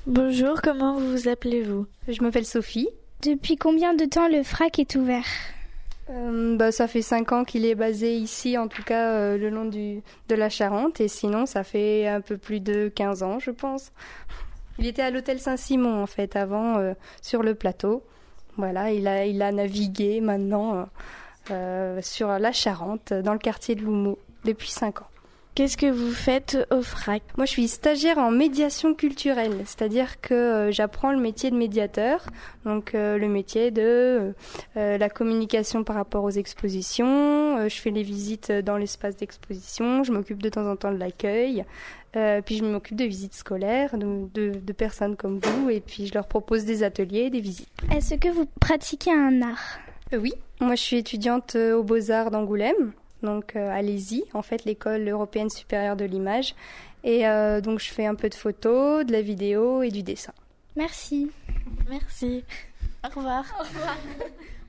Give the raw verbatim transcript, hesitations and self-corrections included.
Bonjour, comment vous appelez-vous? Je m'appelle Sophie. Depuis combien de temps le F R A C est ouvert? Euh, bah, ça fait cinq ans qu'il est basé ici, en tout cas euh, le long du, de la Charente, et sinon ça fait un peu plus de quinze ans, je pense. Il était à l'hôtel Saint-Simon en fait avant, euh, sur le plateau. Voilà, il a, il a navigué maintenant euh, euh, sur la Charente, dans le quartier de L'Houmeau, depuis cinq ans. Qu'est-ce que vous faites au F R A C? Moi, je suis stagiaire en médiation culturelle, c'est-à-dire que euh, j'apprends le métier de médiateur, donc euh, le métier de euh, la communication par rapport aux expositions. Euh, je fais les visites dans l'espace d'exposition, je m'occupe de temps en temps de l'accueil, euh, puis je m'occupe de visites scolaires, de, de, de personnes comme vous, et puis je leur propose des ateliers, des visites. Est-ce que vous pratiquez un art? Euh, oui, moi je suis étudiante euh, aux Beaux-Arts d'Angoulême. Donc euh, à l'E S I, en fait, l'école européenne supérieure de l'image. Et euh, donc je fais un peu de photos, de la vidéo et du dessin. Merci. Merci. Au revoir. Au revoir.